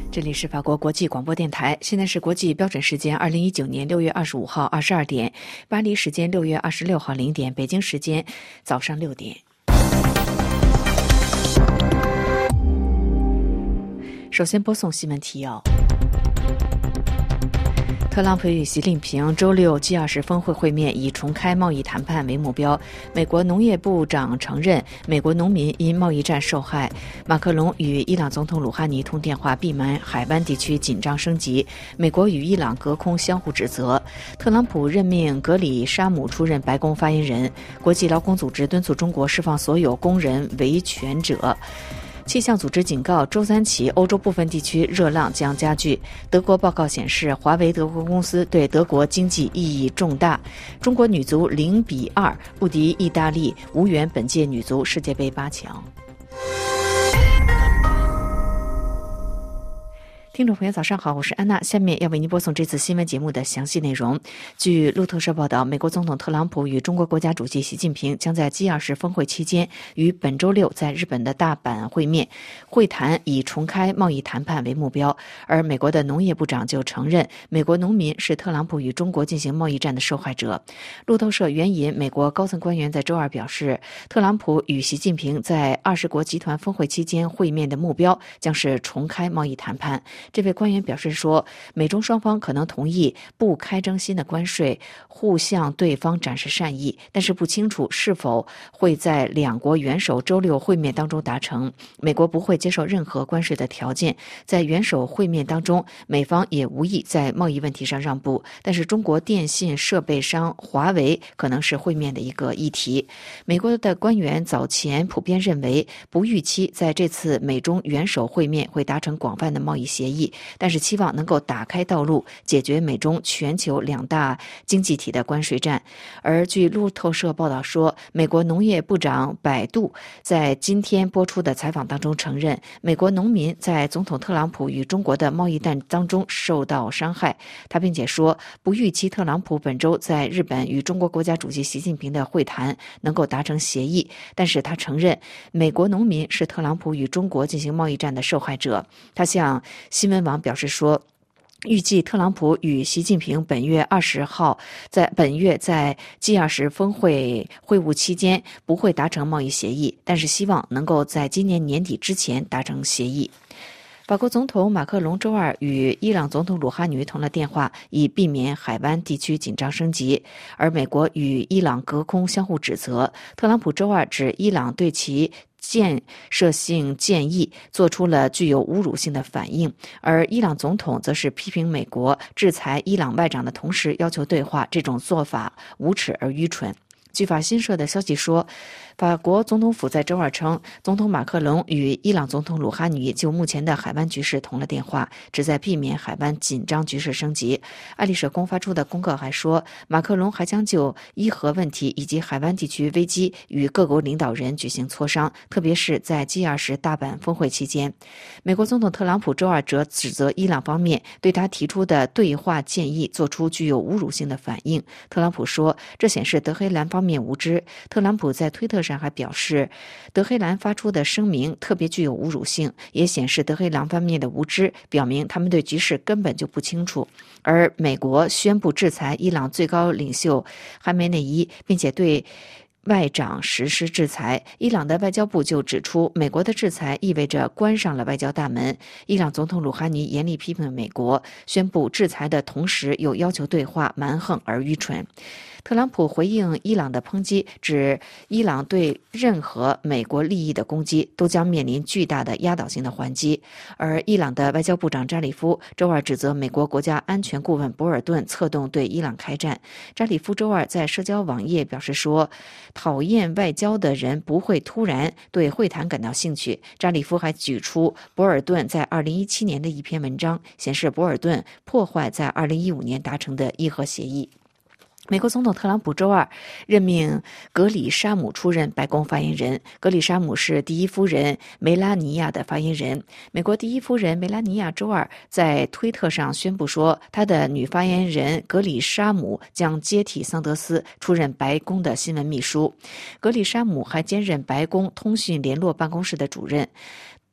这里是法国国际广播电台，现在是国际标准时间2019年6月25号22点，巴黎时间6月26号0点，北京时间早上6点。首先播送新闻提要。特朗普与习近平周六 G20 峰会会面，以重开贸易谈判为目标。美国农业部长承认美国农民因贸易战受害。马克龙与伊朗总统鲁哈尼通电话，避免海湾地区紧张升级。美国与伊朗隔空相互指责。特朗普任命格里沙姆出任白宫发言人。国际劳工组织敦促中国释放所有工人维权者。气象组织警告，周三起欧洲部分地区热浪将加剧。德国报告显示，华为德国公司对德国经济意义重大。中国女足0-2不敌意大利，无缘本届女足世界杯8强。听众朋友早上好，我是安娜，下面要为您播送这次新闻节目的详细内容。据路透社报道，美国总统特朗普与中国国家主席习近平将在 G20 峰会期间于本周六在日本的大阪会面，会谈以重开贸易谈判为目标。而美国的农业部长就承认美国农民是特朗普与中国进行贸易战的受害者。路透社援引美国高层官员在周二表示，特朗普与习近平在20国集团峰会期间会面的目标将是重开贸易谈判。这位官员表示说，美中双方可能同意不开征新的关税，互向对方展示善意，但是不清楚是否会在两国元首周六会面当中达成。美国不会接受任何关税的条件，在元首会面当中，美方也无意在贸易问题上让步，但是中国电信设备商华为可能是会面的一个议题。美国的官员早前普遍认为，不预期在这次美中元首会面会达成广泛的贸易协议，但是期望能够打开道路，解决美中全球两大经济体的关税战。而据路透社报道说，美国农业部长百度在今天播出的采访当中承认，美国农民在总统特朗普与中国的贸易战当中受到伤害。他并且说，不预期特朗普本周在日本与中国国家主席习近平的会谈能够达成协议，但是他承认美国农民是特朗普与中国进行贸易战的受害者。他向新闻网表示说，预计特朗普与习近平本月20号在 G20 峰会会晤期间不会达成贸易协议，但是希望能够在今年年底之前达成协议。法国总统马克龙周二与伊朗总统鲁哈尼通了电话，以避免海湾地区紧张升级。而美国与伊朗隔空相互指责。特朗普周二指伊朗对其建设性建议做出了具有侮辱性的反应，而伊朗总统则是批评美国制裁伊朗外长的同时要求对话，这种做法无耻而愚蠢。据法新社的消息说，法国总统府在周二称，总统马克龙与伊朗总统鲁哈尼就目前的海湾局势通了电话，旨在避免海湾紧张局势升级。爱丽舍宫发出的公告还说，马克龙还将就伊核问题以及海湾地区危机与各国领导人举行磋商，特别是在 G20 大阪峰会期间。美国总统特朗普周二则指责伊朗方面对他提出的对话建议做出具有侮辱性的反应。特朗普说，这显示德黑兰方面无知。特朗普在推特上还表示，德黑兰发出的声明特别具有侮辱性，也显示德黑兰方面的无知，表明他们对局势根本就不清楚。而美国宣布制裁伊朗最高领袖哈梅内伊，并且对外长实施制裁。伊朗的外交部就指出，美国的制裁意味着关上了外交大门。伊朗总统鲁哈尼严厉批评美国，宣布制裁的同时又要求对话，蛮横而愚蠢。特朗普回应伊朗的抨击，指伊朗对任何美国利益的攻击都将面临巨大的压倒性的还击。而伊朗的外交部长扎里夫周二指责美国国家安全顾问博尔顿策动对伊朗开战。扎里夫周二在社交网页表示说，讨厌外交的人不会突然对会谈感到兴趣。扎里夫还举出博尔顿在2017年的一篇文章，显示博尔顿破坏在2015年达成的伊核协议。美国总统特朗普周二任命格里沙姆出任白宫发言人。格里沙姆是第一夫人梅拉尼亚的发言人。美国第一夫人梅拉尼亚周二在推特上宣布说，她的女发言人格里沙姆将接替桑德斯出任白宫的新闻秘书。格里沙姆还兼任白宫通讯联络办公室的主任。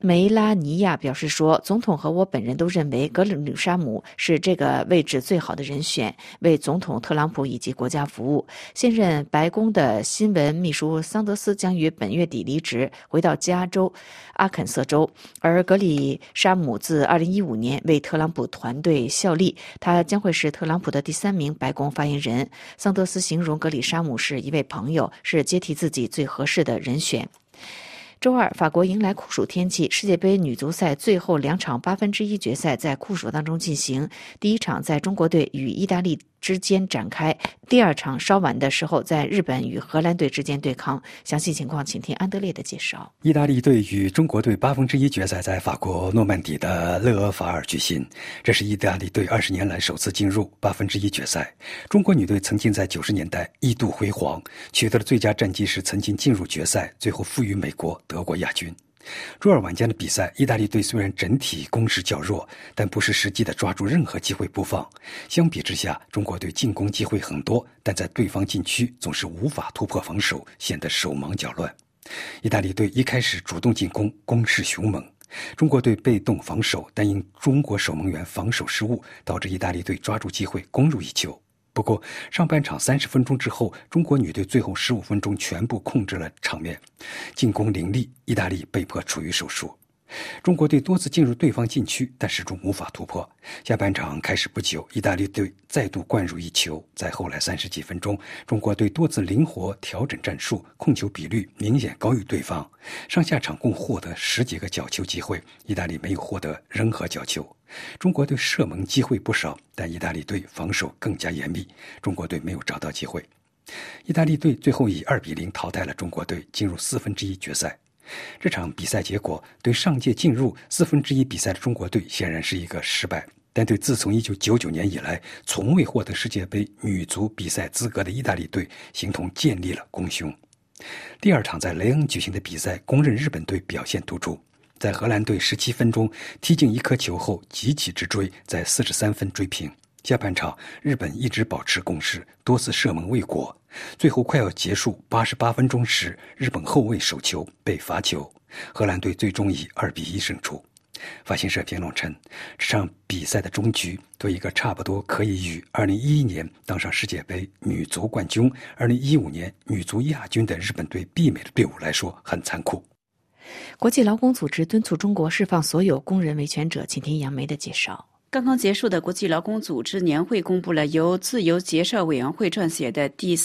梅拉尼亚表示说，总统和我本人都认为格里沙姆是这个位置最好的人选，为总统特朗普以及国家服务。现任白宫的新闻秘书桑德斯将于本月底离职，回到加州阿肯色州，而格里沙姆自2015年为特朗普团队效力，他将会是特朗普的第3名白宫发言人。桑德斯形容格里沙姆是一位朋友，是接替自己最合适的人选。周二，法国迎来酷暑天气，世界杯女足赛最后2场1/8决赛在酷暑当中进行。第一场在中国队与意大利之间展开，第二场稍晚的时候在日本与荷兰队之间对抗。详细情况请听安德烈的介绍。 意大利队与中国队1/8决赛在法国诺曼底的勒俄法尔举行，这是意大利队20年来首次进入1/8决赛。中国女队曾经在90年代一度辉煌，取得了最佳战绩时曾经进入决赛，最后负于美国、德国亚军。周二晚间的比赛，意大利队虽然整体攻势较弱，但不是实际的抓住任何机会不放。相比之下，中国队进攻机会很多，但在对方禁区总是无法突破防守，显得手忙脚乱。意大利队一开始主动进攻，攻势凶猛。中国队被动防守，但因中国守门员防守失误，导致意大利队抓住机会攻入一球。不过上半场30分钟之后，中国女队最后15分钟全部控制了场面，进攻凌厉，意大利被迫处于手术。中国队多次进入对方禁区，但始终无法突破。下半场开始不久，意大利队再度灌入一球，在后来30几分钟，中国队多次灵活调整战术，控球比率明显高于对方。上下场共获得10几个角球机会，意大利没有获得任何角球。中国队射门机会不少，但意大利队防守更加严密，中国队没有找到机会。意大利队最后以2-0淘汰了中国队，进入1/4决赛。这场比赛结果对上届进入1/4比赛的中国队显然是一个失败，但对自从1999年以来从未获得世界杯女足比赛资格的意大利队形同建立了功勋。第二场在雷恩举行的比赛，公认日本队表现突出，在荷兰队17分钟踢进1颗球后急起直追，在43分追平。下半场日本一直保持攻势，多次射门未果，最后快要结束88分钟时，日本后卫手球被罚球，荷兰队最终以2-1胜出。法新社评论称，这场比赛的终局对一个差不多可以于2011年当上世界杯女足冠军、2015年女足亚军的日本队媲美的队伍来说很残酷。 国际劳工组织敦促中国释放所有工人维权者，请听杨梅的介绍。 刚刚结束的国际劳工组织年会公布了由自由结社委员会撰写的第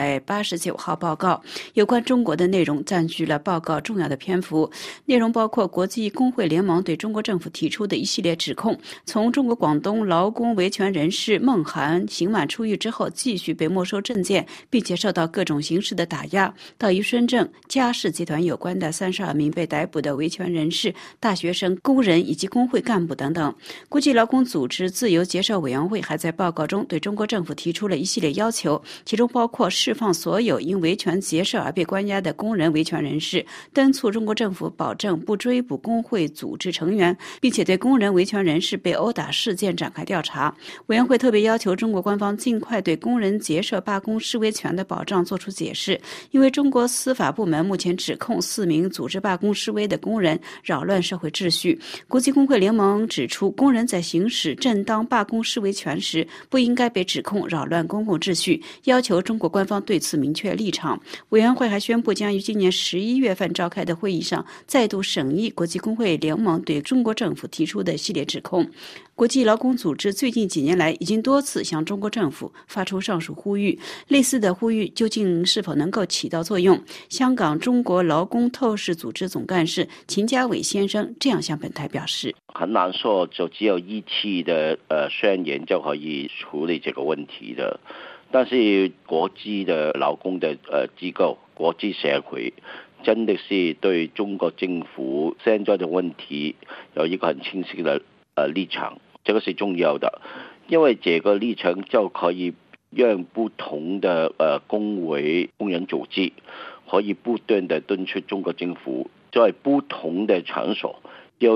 389号报告，有关中国的内容占据了报告重要的篇幅。内容包括国际工会联盟对中国政府提出的一系列指控，从中国广东劳工维权人士孟涵刑满出狱之后继续被没收证件，并且受到各种形式的打压，到与深圳嘉士集团有关的32名被逮捕的维权人士、大学生、工人以及工会干部等等。国际劳工组织自由结社委员会还在报告中对中国政府提出了一系列要求，其中包括释放所有因维权结社而被关押的工人维权人士，敦促中国政府保证不追捕工会组织成员，并且对工人维权人士被殴打事件展开调查。委员会特别要求中国官方尽快对工人结社罢工示威权的保障作出解释，因为中国司法部门目前指控4名组织罢工示威的工人扰乱社会秩序。国际工会联盟指出，工人在行使正当罢工示威权时不应该被指控扰乱公共秩序，要求中国官方对此明确立场。委员会还宣布将于今年11月份召开的会议上再度审议国际工会联盟对中国政府提出的系列指控。国际劳工组织最近几年来已经多次向中国政府发出上述呼吁，类似的呼吁究竟是否能够起到作用？香港中国劳工透视组织总干事秦家伟先生这样向本台表示： 很难说就只有一期的宣言就可以处理这个问题的，但是国际的劳工的机构、国际社会真的是对中国政府现在的问题有一个很清晰的立场，这个是重要的，因为这个立场就可以让不同的工会、工人组织可以不断的敦促中国政府在不同的场所要求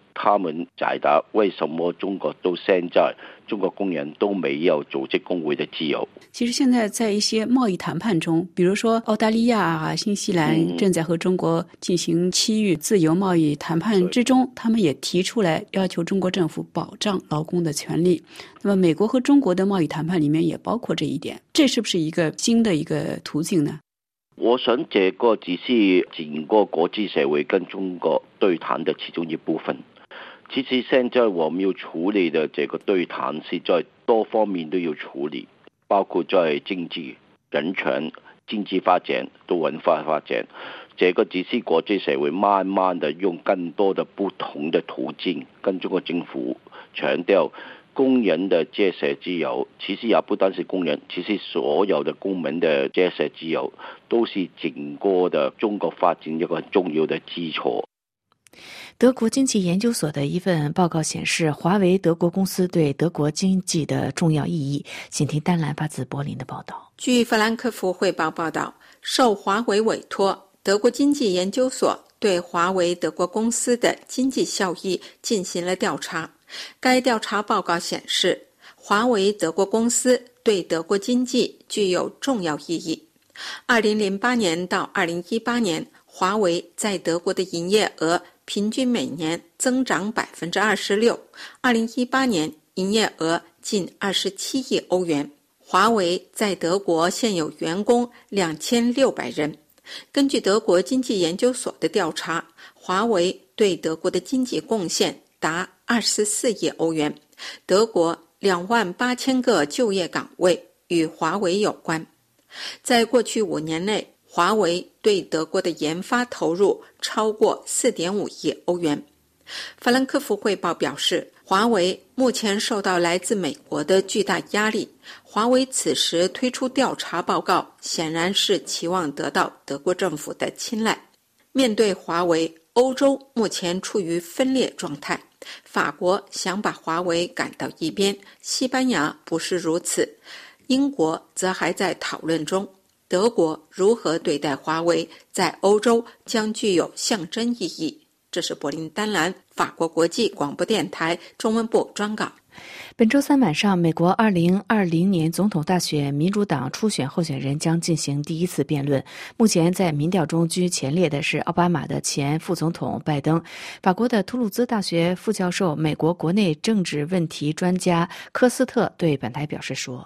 他们解答为什么中国到现在中国工人都没有组织工会的自由。 其实现在在一些贸易谈判中，比如说澳大利亚啊、新西兰正在和中国进行区域自由贸易谈判之中，他们也提出来要求中国政府保障劳工的权利。那么美国和中国的贸易谈判里面也包括这一点，这是不是一个新的一个途径呢？ 我想这个只是整个国际社会跟中国对谈的其中一部分。其实现在我们要处理的这个对谈是在多方面都要处理，包括在经济、人权、经济发展到文化发展，这个只是国际社会慢慢的用更多的不同的途径跟中国政府强调工人的结社自由。其实也不单是工人，其实所有的公民的结社自由都是整个的中国发展一个很重要的基础。 德国经济研究所的一份报告显示，华为德国公司对德国经济的重要意义。请听丹兰发自柏林的报道。 据法兰克福汇报报道，受华为委托，德国经济研究所对华为德国公司的经济效益进行了调查。该调查报告显示，华为德国公司对德国经济具有重要意义。2008年到2018年，华为在德国的营业额平均每年增长 26%， 2018年营业额近27亿欧元。华为在德国现有员工2600人。根据德国经济研究所的调查，华为对德国的经济贡献达24亿欧元。德国28000个就业岗位与华为有关。在过去5年内，华为对德国的研发投入超过 4.5 亿欧元。法兰克福汇报表示，华为目前受到来自美国的巨大压力。华为此时推出调查报告，显然是期望得到德国政府的青睐。面对华为，欧洲目前处于分裂状态。法国想把华为赶到一边，西班牙不是如此，英国则还在讨论中。德国如何对待华为，在欧洲将具有象征意义。这是柏林丹兰法国国际广播电台中文部专稿。 本周三晚上，美国2020年总统大选民主党初选候选人将进行第一次辩论。目前在民调中居前列的是奥巴马的前副总统拜登。法国的图鲁兹大学副教授、美国国内政治问题专家科斯特对本台表示说，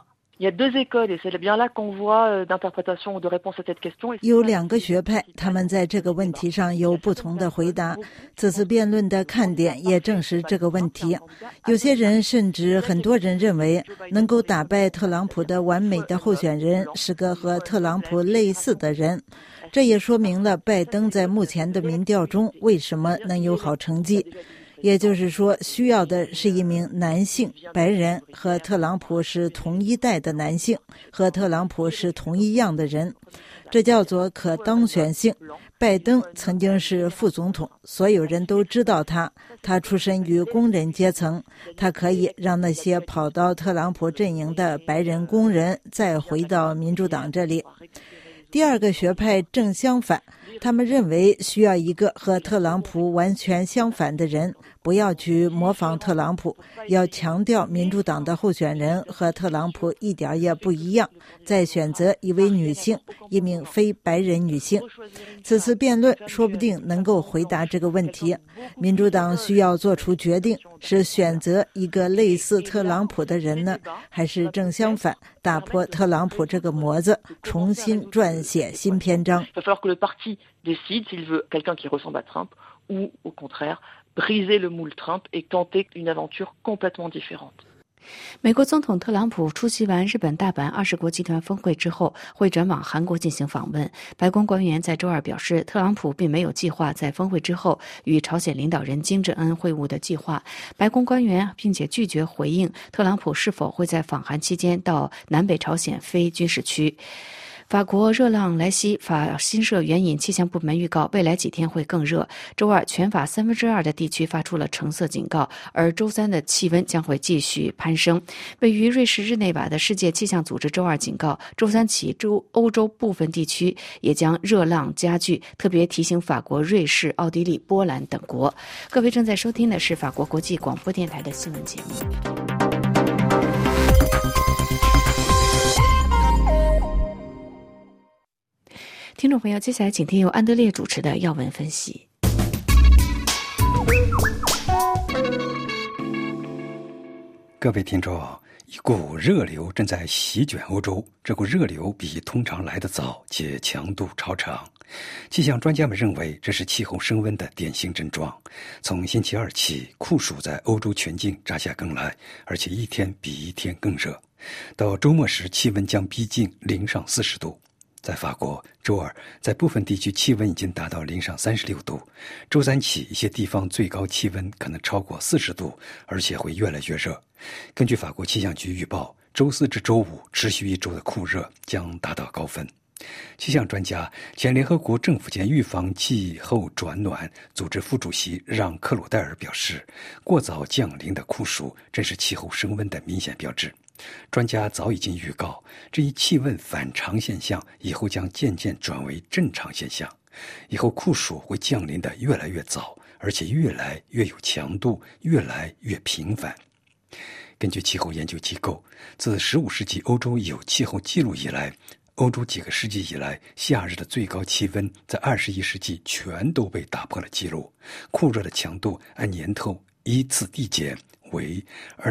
有2个学派，他们在这个问题上有不同的回答。这次辩论的看点也正是这个问题。有些人甚至很多人认为，能够打败特朗普的完美的候选人是个和特朗普类似的人。这也说明了拜登在目前的民调中为什么能有好成绩。也就是说，需要的是一名男性白人，和特朗普是同一代的男性，和特朗普是同一样的人，这叫做可当选性。拜登曾经是副总统，所有人都知道他出身于工人阶层，他可以让那些跑到特朗普阵营的白人工人再回到民主党这里。第2个学派正相反，他们认为需要一个和特朗普完全相反的人，不要去模仿特朗普，要强调民主党的候选人和特朗普一点也不一样，再选择一位女性，一名非白人女性。此次辩论说不定能够回答这个问题。民主党需要做出决定，是选择一个类似特朗普的人呢，还是正相反，打破特朗普这个模子，重新撰写新篇章。 décide s'il veut quelqu'un qui ressemble à Trump ou, au contraire, briser le moule Trump et tenter une aventure complètement différente. 美国总统特朗普出席完日本大阪20国集团峰会之后，会转往韩国进行访问。白宫官员在周二表示，特朗普并没有计划在峰会之后与朝鲜领导人金正恩会晤的计划。白宫官员并且拒绝回应特朗普是否会在访韩期间到南北朝鲜非军事区。 法国热浪来袭，法新社援引气象部门预告，未来几天会更热。周二，全法2/3的地区发出了橙色警告，而周三的气温将会继续攀升。位于瑞士日内瓦的世界气象组织周二警告，周三起欧洲部分地区也将热浪加剧，特别提醒法国、瑞士、奥地利、波兰等国。各位正在收听的是法国国际广播电台的新闻节目。听众朋友，接下来请听由安德烈主持的要闻分析。 各位听众，一股热流正在席卷欧洲，这股热流比通常来得早，且强度超长。气象专家们认为，这是气候升温的典型症状。从星期二起，酷暑在欧洲全境扎下根来，而且一天比一天更热。到周末时，气温将逼近0°C40度。在法国，周二在部分地区气温已经达到0°36度。周三起，一些地方最高气温可能超过40度，而且会越来越热。根据法国气象局预报，周四至周五持续一周的酷热将达到高分。气象专家、前联合国政府间预防气候转暖组织副主席让·克鲁戴尔表示，过早降临的酷暑正是气候升温的明显标志。专家早已经预告，这一气温反常现象以后将渐渐转为正常现象。以后酷暑会降临得越来越早，而且越来越有强度，越来越频繁。根据气候研究机构，自15世纪欧洲有气候记录以来，欧洲几个世纪以来夏日的最高气温在21世纪全都被打破了记录。酷热的强度按年头依次递减为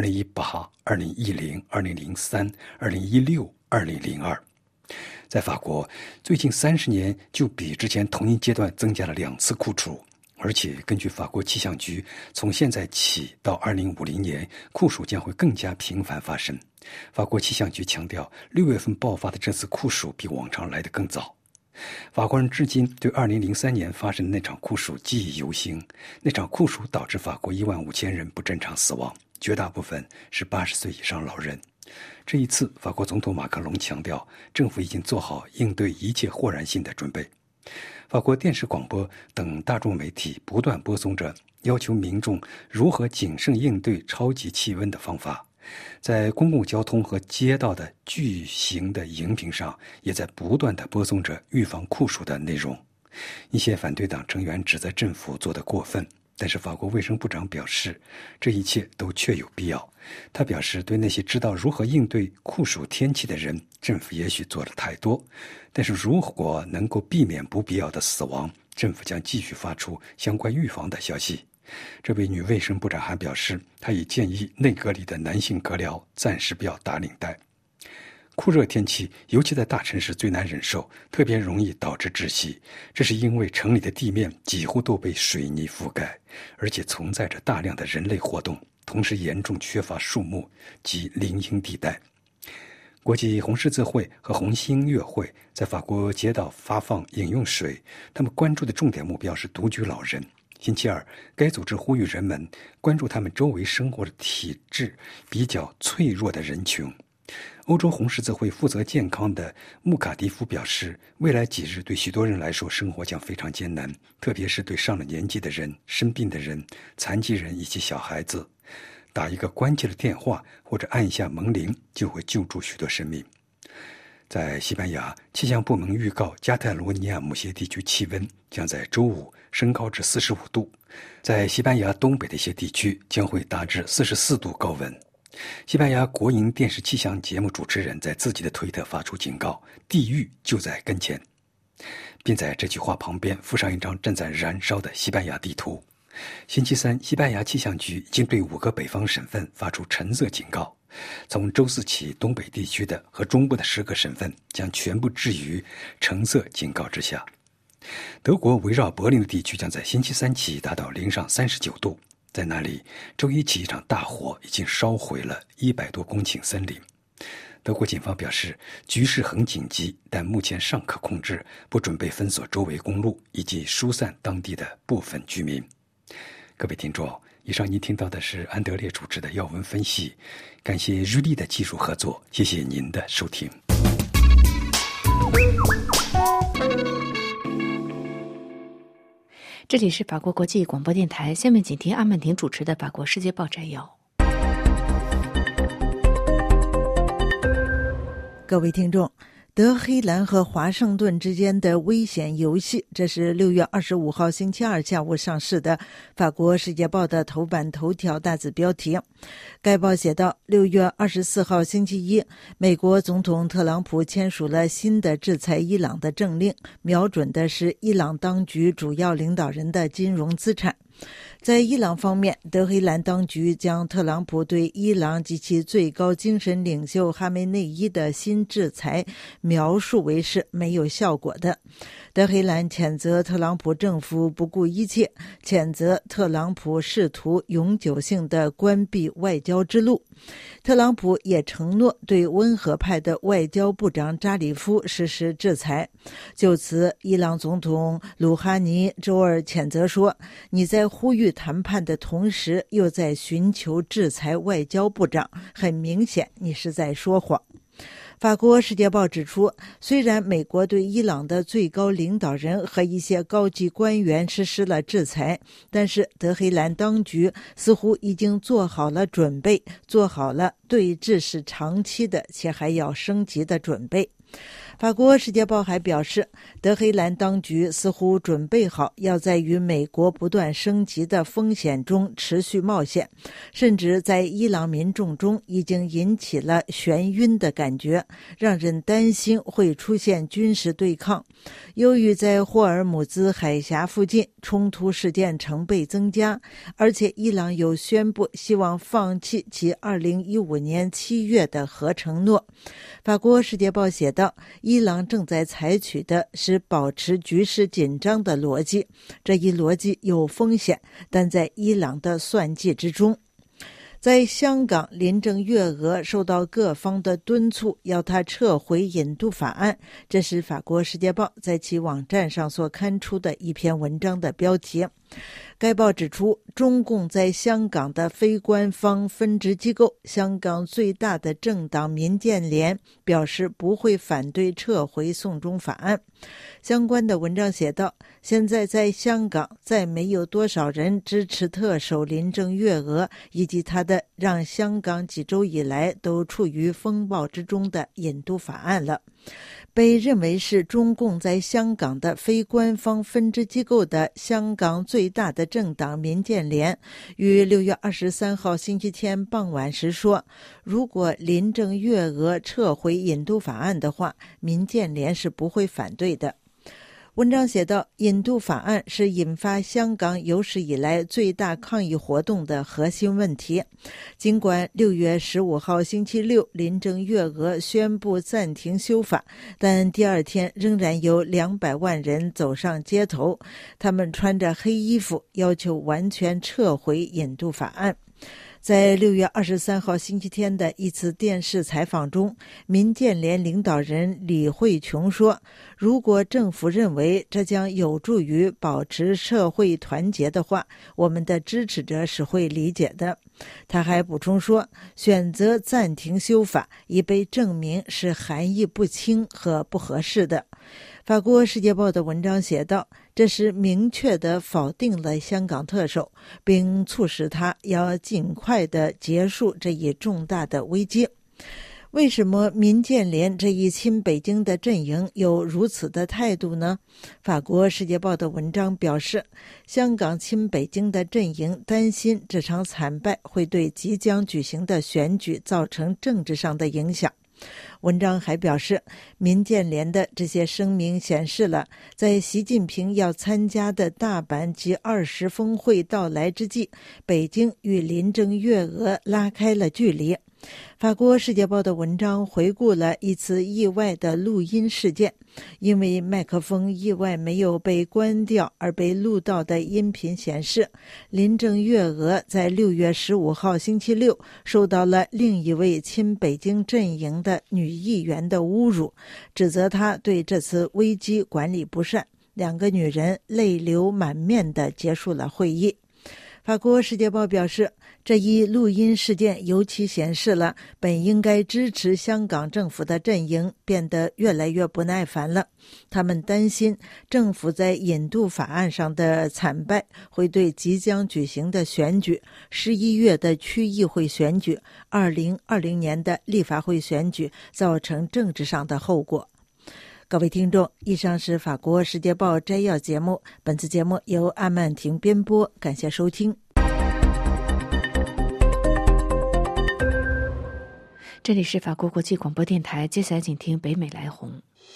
2018、2010、2003、2016、2002。在法国，最近30年就比之前同一阶段增加了2次酷暑，而且根据法国气象局，从现在起到2050年，酷暑将会更加频繁发生。法国气象局强调，6月份爆发的这次酷暑比往常来得更早。法国人至今对2003年发生的那场酷暑记忆犹新。那场酷暑导致法国15000人不正常死亡，绝大部分是80岁以上老人。这一次，法国总统马克龙强调，政府已经做好应对一切豁然性的准备。法国电视广播等大众媒体不断播送着要求民众如何谨慎应对超级气温的方法。在公共交通和街道的巨型的荧屏上，也在不断地播送着预防酷暑的内容。一些反对党成员指责政府做得过分，但是法国卫生部长表示，这一切都确有必要。他表示，对那些知道如何应对酷暑天气的人，政府也许做得太多，但是如果能够避免不必要的死亡，政府将继续发出相关预防的消息。这位女卫生部长还表示，她已建议内阁里的男性阁僚暂时不要打领带。酷热天气尤其在大城市最难忍受，特别容易导致窒息。这是因为城里的地面几乎都被水泥覆盖，而且存在着大量的人类活动，同时严重缺乏树木及林荫地带。国际红十字会和红新月会在法国街道发放饮用水，他们关注的重点目标是独居老人。星期二，该组织呼吁人们关注他们周围生活的体质比较脆弱的人群。欧洲红十字会负责健康的穆卡迪夫表示，未来几日对许多人来说生活将非常艰难，特别是对上了年纪的人、生病的人、残疾人以及小孩子。打一个关机的电话或者按一下门铃就会救助许多生命。在西班牙，气象部门预告加泰罗尼亚某些地区气温将在周五升高至45度，在西班牙东北的一些地区将会达至44度高温。西班牙国营电视气象节目主持人在自己的推特发出警告，地狱就在跟前，并在这句话旁边附上一张正在燃烧的西班牙地图。星期三，西班牙气象局已经对5个北方省份发出橙色警告。从周四起，东北地区的和中部的10个省份将全部置于橙色警告之下。德国围绕柏林的地区将在星期三起达到0°39度，在那里，周一起一场大火已经烧毁了100多公顷森林。德国警方表示，局势很紧急，但目前尚可控制，不准备封锁周围公路以及疏散当地的部分居民。各位听众，以上您听到的是安德烈主持的要闻分析，感谢日立的技术合作，谢谢您的收听。 这里是法国国际广播电台，下面请听阿曼婷主持的法国世界报摘要。 各位听众，德黑兰和华盛顿之间的危险游戏，这是6月25号星期二下午上市的法国世界报的头版头条大字标题。该报写道，6月24号星期一，美国总统特朗普签署了新的制裁伊朗的政令，瞄准的是伊朗当局主要领导人的金融资产。在伊朗方面，德黑兰当局将特朗普对伊朗及其最高精神领袖哈梅内伊的新制裁描述为是没有效果的。德黑兰谴责特朗普政府不顾一切，谴责特朗普试图永久性的关闭外交之路。特朗普也承诺对温和派的外交部长扎里夫实施制裁。就此，伊朗总统鲁哈尼周二谴责说，你在呼吁谈判的同时又在寻求制裁外交部长，很明显你是在说谎。法国世界报指出，虽然美国对伊朗的最高领导人和一些高级官员实施了制裁，但是德黑兰当局似乎已经做好了准备，做好了对峙是长期的且还要升级的准备。法国世界报还表示，德黑兰当局似乎准备好要在与美国不断升级的风险中持续冒险，甚至在伊朗民众中已经引起了眩晕的感觉，让人担心会出现军事对抗。由于在霍尔姆兹海峡附近冲突事件成倍增加，而且伊朗有宣布希望放弃其2015年7月的核承诺。法国世界报写道，伊朗正在采取的是保持局势紧张的逻辑，这一逻辑有风险，但在伊朗的算计之中。在香港，林郑月娥受到各方的敦促，要她撤回引渡法案，这是法国世界报在其网站上所刊出的一篇文章的标题。该报指出，中共在香港的非官方分支机构香港最大的政党民建联表示不会反对撤回送中法案。相关的文章写道，现在在香港再没有多少人支持特首林郑月娥以及她的让香港几周以来都处于风暴之中的引渡法案了。被认为是中共在香港的非官方分支机构的香港最大的政党民建联于6月23号星期天傍晚时说，如果林郑月娥撤回引渡法案的话，民建联是不会反对的。文章写道，引渡法案是引发香港有史以来最大抗议活动的核心问题。尽管6月15号星期六林郑月娥宣布暂停修法，但第二天仍然有200万人走上街头，他们穿着黑衣服，要求完全撤回引渡法案。在6月23号星期天的一次电视采访中，民建联领导人李慧琼说，如果政府认为这将有助于保持社会团结的话，我们的支持者是会理解的。他还补充说，选择暂停修法已被证明是含义不清和不合适的。法国世界报的文章写道，这是明确地否定了香港特首，并促使他要尽快地结束这一重大的危机。为什么民建联这一亲北京的阵营有如此的态度呢？法国世界报的文章表示，香港亲北京的阵营担心这场惨败会对即将举行的选举造成政治上的影响。文章还表示，民建联的这些声明显示了，在习近平要参加的大阪G20峰会到来之际，北京与林郑月娥拉开了距离。法国世界报的文章回顾了一次意外的录音事件，因为麦克风意外没有被关掉而被录到的音频显示，林郑月娥在6月15号星期六受到了另一位亲北京阵营的女议员的侮辱，指责她对这次危机管理不善，两个女人泪流满面地结束了会议。法国世界报表示， 这一录音事件尤其显示了本应该支持香港政府的阵营变得越来越不耐烦了。他们担心政府在引渡法案上的惨败会对即将举行的选举、11月的区议会选举、2020年的立法会选举造成政治上的后果。各位听众，以上是法国世界报摘要节目，本次节目由安曼婷编播，感谢收听。 这里是法国国际广播电台，接下来请听北美来红。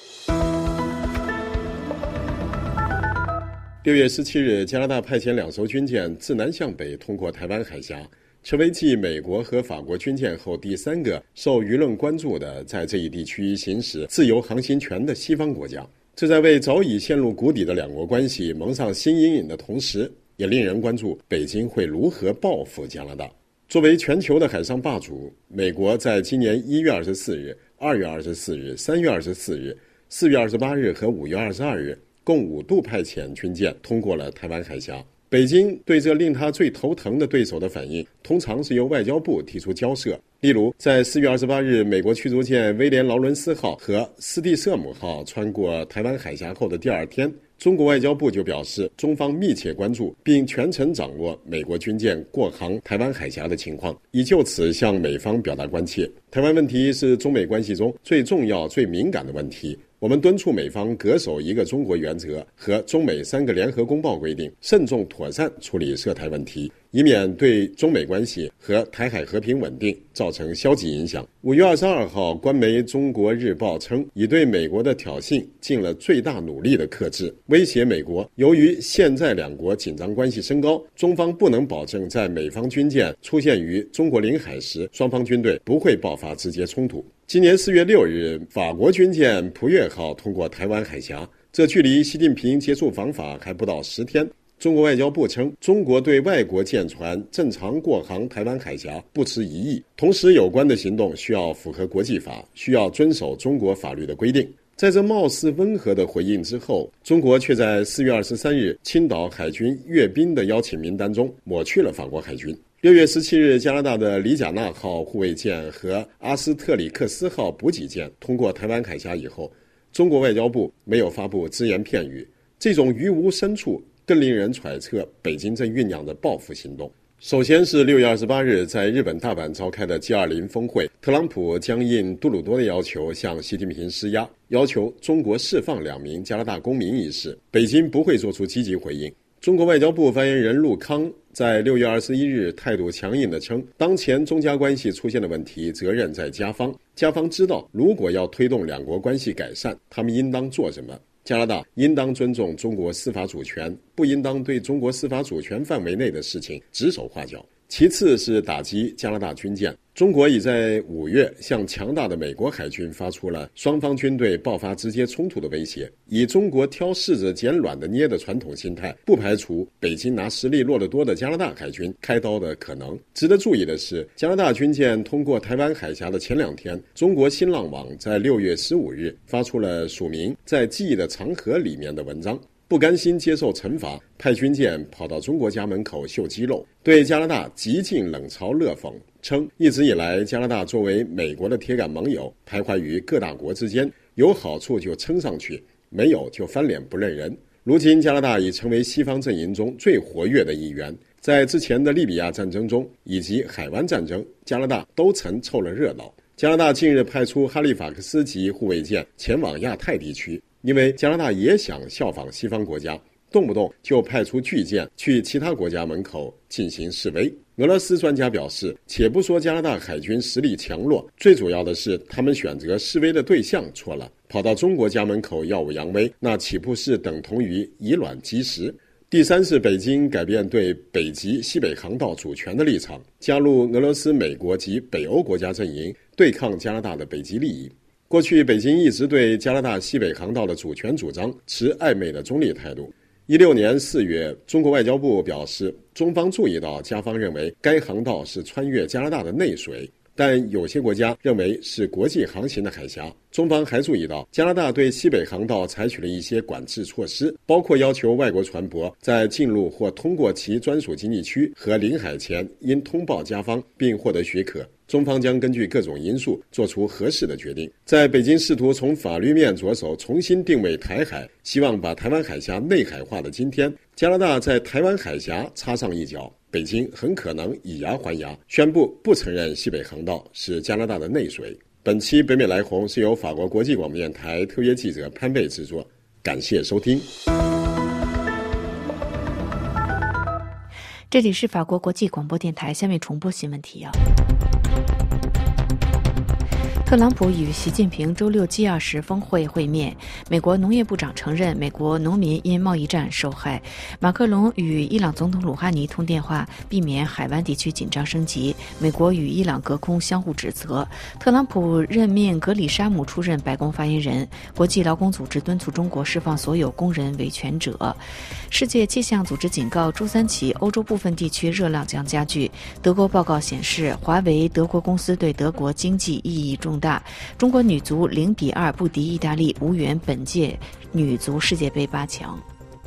6月17日，加拿大派遣2艘军舰自南向北通过台湾海峡，成为继美国和法国军舰后第3个受舆论关注的在这一地区行使自由航行权的西方国家。这在为早已陷入谷底的两国关系蒙上新阴影的同时，也令人关注北京会如何报复加拿大。作为全球的海上霸主，美国在今年1月24日、2月24日、3月24日、4月28日和5月22日共5度派遣军舰通过了台湾海峡。北京对这令他最头疼的对手的反应，通常是由外交部提出交涉。例如，在4月28日，美国驱逐舰威廉·劳伦斯号和斯蒂瑟姆号穿过台湾海峡后的第2天，中国外交部就表示，中方密切关注并全程掌握美国军舰过航台湾海峡的情况，已就此向美方表达关切。台湾问题是中美关系中最重要、最敏感的问题。我们敦促美方恪守一个中国原则和中美3个联合公报规定，慎重妥善处理涉台问题，以免对中美关系和台海和平稳定造成消极影响。5月22号，官媒《中国日报》称，已对美国的挑衅尽了最大努力的克制，威胁美国，由于现在两国紧张关系升高，中方不能保证在美方军舰出现于中国领海时，双方军队不会爆发直接冲突。今年4月6日，法国军舰普越号通过台湾海峡，这距离习近平结束访法还不到10天。中国外交部称，中国对外国舰船正常过航台湾海峡不持异议，同时有关的行动需要符合国际法，需要遵守中国法律的规定。在这貌似温和的回应之后，中国却在4月23日青岛海军阅兵的邀请名单中抹去了法国海军。6月17日，加拿大的里贾纳号护卫舰和阿斯特里克斯号补给舰通过台湾海峡以后，中国外交部没有发布只言片语，这种于无深处更令人揣测北京正酝酿的报复行动。首先是6月28日在日本大阪召开的 G20 峰会，特朗普将应杜鲁多的要求向习近平施压，要求中国释放2名加拿大公民一事，北京不会做出积极回应。中国外交部发言人陆康在6月21日态度强硬地称，当前中加关系出现的问题责任在加方，加方知道如果要推动两国关系改善，他们应当做什么。加拿大应当尊重中国司法主权，不应当对中国司法主权范围内的事情指手画脚。其次是打击加拿大军舰，中国已在5月向强大的美国海军发出了双方军队爆发直接冲突的威胁。以中国挑柿子捡软的捏的传统心态，不排除北京拿实力弱得多的加拿大海军开刀的可能。值得注意的是，加拿大军舰通过台湾海峡的前2天，中国新浪网在6月15日发出了署名在记忆的长河里面的文章，不甘心接受惩罚，派军舰跑到中国家门口秀肌肉，对加拿大极尽冷嘲热讽，称一直以来加拿大作为美国的铁杆盟友，徘徊于各大国之间，有好处就撑上去，没有就翻脸不认人。如今加拿大已成为西方阵营中最活跃的一员，在之前的利比亚战争中以及海湾战争，加拿大都曾凑了热闹。加拿大近日派出哈利法克斯级护卫舰前往亚太地区，因为加拿大也想效仿西方国家，动不动就派出巨舰去其他国家门口进行示威。俄罗斯专家表示，且不说加拿大海军实力强弱，最主要的是他们选择示威的对象错了，跑到中国家门口耀武扬威，那岂不是等同于以卵击石？第三是北京改变对北极西北航道主权的立场，加入俄罗斯、美国及北欧国家阵营，对抗加拿大的北极利益。过去北京一直对加拿大西北航道的主权主张持暧昧的中立态度。16年4月，中国外交部表示，中方注意到加方认为该航道是穿越加拿大的内水， 但有些国家认为是国际航行的海峡。中方还注意到，加拿大对西北航道采取了一些管制措施，包括要求外国船舶在进入或通过其专属经济区和领海前应通报加方并获得许可。中方将根据各种因素做出合适的决定。在北京试图从法律面着手重新定位台海，希望把台湾海峡内海化的今天，加拿大在台湾海峡插上一脚，北京很可能以牙还牙，宣布不承认西北航道是加拿大的内水。本期北美来红是由法国国际广播电台特约记者潘贝制作，感谢收听。 这里是法国国际广播电台，下面重播新闻提要。特朗普与习近平周六 G20 峰会会面，美国农业部长承认美国农民因贸易战受害。马克龙与伊朗总统鲁哈尼通电话，避免海湾地区紧张升级。美国与伊朗隔空相互指责。特朗普任命格里沙姆出任白宫发言人。国际劳工组织敦促中国释放所有工人维权者。世界气象组织警告，周三起欧洲部分地区热浪将加剧。德国报告显示，华为德国公司对德国经济意义重大。中国女足0-2不敌意大利，无缘本届女足世界杯8强。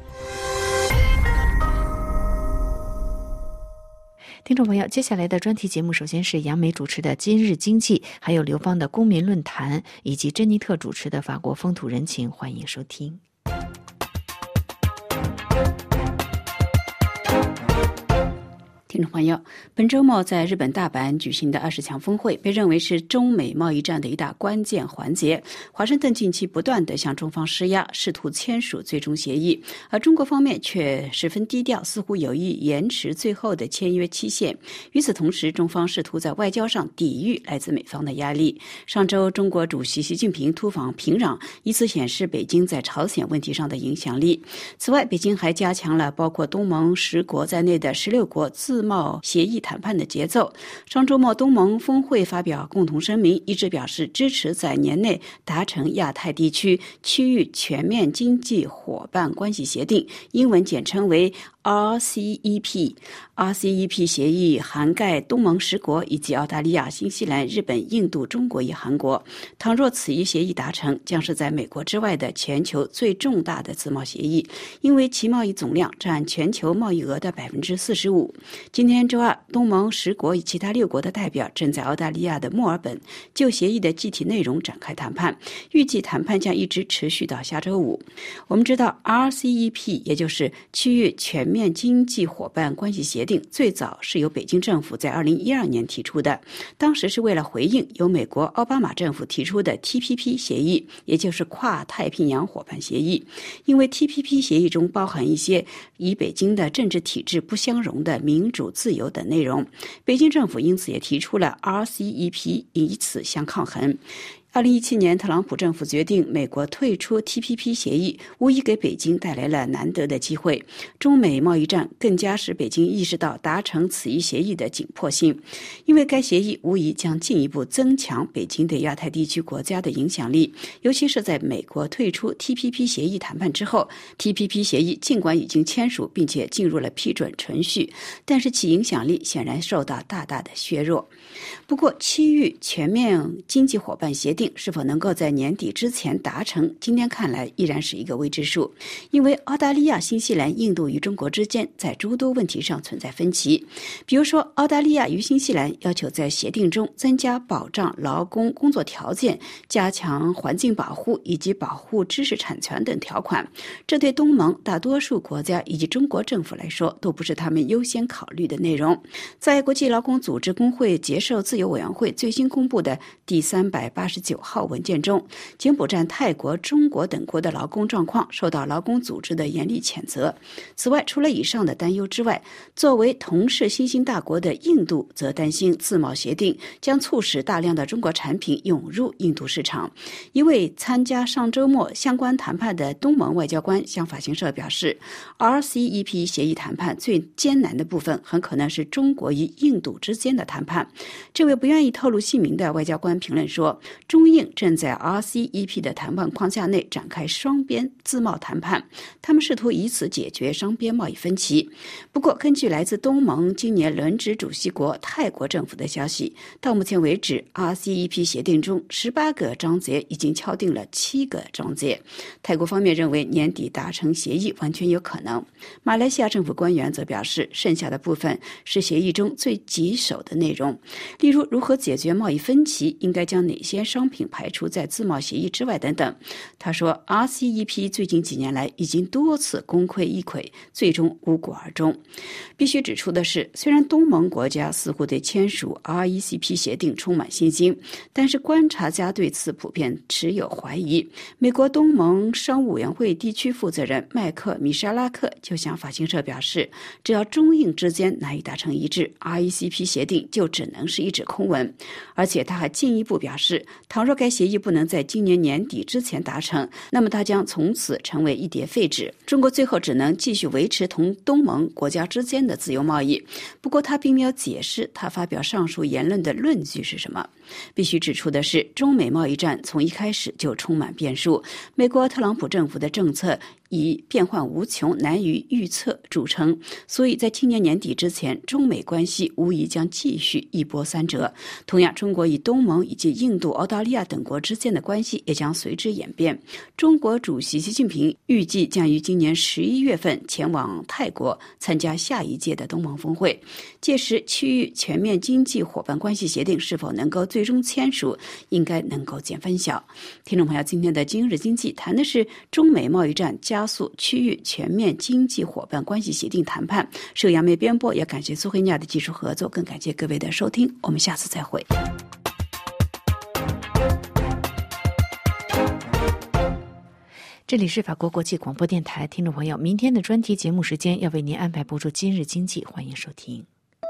听众朋友，接下来的专题节目首先是杨梅主持的今日经济，还有刘芳的公民论坛，以及珍妮特主持的法国风土人情，欢迎收听。 听众朋友，本周末在日本大阪举行的20强峰会被认为是中美贸易战的一大关键环节。华盛顿近期不断地向中方施压，试图签署最终协议，而中国方面却十分低调，似乎有意延迟最后的签约期限。与此同时，中方试图在外交上抵御来自美方的压力。上周，中国主席习近平突访平壤，以此显示北京在朝鲜问题上的影响力。此外，北京还加强了包括东盟10国在内的16国自贸协议谈判的节奏。上周末，东盟峰会发表共同声明，一致表示支持在年内达成亚太地区区域全面经济伙伴关系协定，英文简称为 RCEP。RCEP 协议涵盖东盟10国以及澳大利亚、新西兰、日本、印度、中国与韩国。倘若此一协议达成，将是在美国之外的全球最重大的自贸协议，因为其贸易总量占全球贸易额的45%。今天周二，东盟10国与其他6国的代表正在澳大利亚的墨尔本就协议的具体内容展开谈判，预计谈判将一直持续到下周5。我们知道 RCEP 也就是区域全面经济伙伴关系协定，最早是由北京政府在2012年提出的，当时是为了回应由美国奥巴马政府提出的 TPP 协议，也就是跨太平洋伙伴协议。因为 TPP 协议中包含一些与北京的政治体制不相容的民主自由等内容，北京政府因此也提出了 RCEP 以此相抗衡。2017年，特朗普政府决定美国退出 TPP 协议，无疑给北京带来了难得的机会。中美贸易战更加使北京意识到达成此一协议的紧迫性，因为该协议无疑将进一步增强北京对亚太地区国家的影响力，尤其是在美国退出 TPP 协议谈判之后。TPP 协议尽管已经签署并且进入了批准程序，但是其影响力显然受到大大的削弱。不过，区域全面经济伙伴协定是否能够在年底之前达成，今天看来依然是一个未知数，因为澳大利亚、新西兰、印度与中国之间在诸多问题上存在分歧。比如说，澳大利亚与新西兰要求在协定中增加保障劳工工作条件、加强环境保护以及保护知识产权等条款，这对东盟大多数国家以及中国政府来说都不是他们优先考虑的内容。在国际劳工组织工会结社自由委员会最新公布的第389号文件中，柬埔寨、泰国、中国等国的劳工状况受到劳工组织的严厉谴责。此外，除了以上的担忧之外，作为同是新兴大国的印度则担心自贸协定将促使大量的中国产品涌入印度市场。一位参加上周末相关谈判的东盟外交官向法新社表示， RCEP 协议谈判最艰难的部分很可能是中国与印度之间的谈判。这位不愿意透露姓名的外交官评论说，中中印正在 RCEP 的谈判框架内展开双边自贸谈判，他们试图以此解决双边贸易分歧。不过，根据来自东盟今年轮值主席国泰国政府的消息，到目前为止 RCEP 协定中18个章节已经敲定了7个章节。泰国方面认为年底达成协议完全有可能。马来西亚政府官员则表示，剩下的部分是协议中最棘手的内容，例如如何解决贸易分歧，应该将哪些商品排除在自贸协议之外等等。他说 RCEP 最近几年来已经多次功亏一篑，最终无果而终。必须指出的是，虽然东盟国家似乎对签署 RCEP 协定充满信心，但是观察家对此普遍持有怀疑。美国东盟商务委员会地区负责人麦克米沙拉克就向法新社表示，只要中印之间难以达成一致， RCEP 协定就只能是一纸空文。而且他还进一步表示，倘若该协议不能在今年年底之前达成，那么它将从此成为一叠废纸。中国最后只能继续维持同东盟国家之间的自由贸易。不过他并没有解释他发表上述言论的论据是什么。必须指出的是，中美贸易战从一开始就充满变数。美国特朗普政府的政策以变幻无穷、难以预测著称，所以在今年年底之前，中美关系无疑将继续一波三折。同样，中国与东盟以及印度、澳大利亚等国之间的关系也将随之演变。中国主席习近平预计将于今年11月份前往泰国参加下一届的东盟峰会，届时区域全面经济伙伴关系协定是否能够最终签署，应该能够见分晓。听众朋友，今天的今日经济谈的是中美贸易战加速区域全面经济伙伴关系协定谈判，受杨梅编播，也感谢苏慧亚的技术合作，更感谢各位的收听，我们下次再会。 这里是法国国际广播电台，听众朋友，明天的专题节目时间要为您安排播出今日经济，欢迎收听。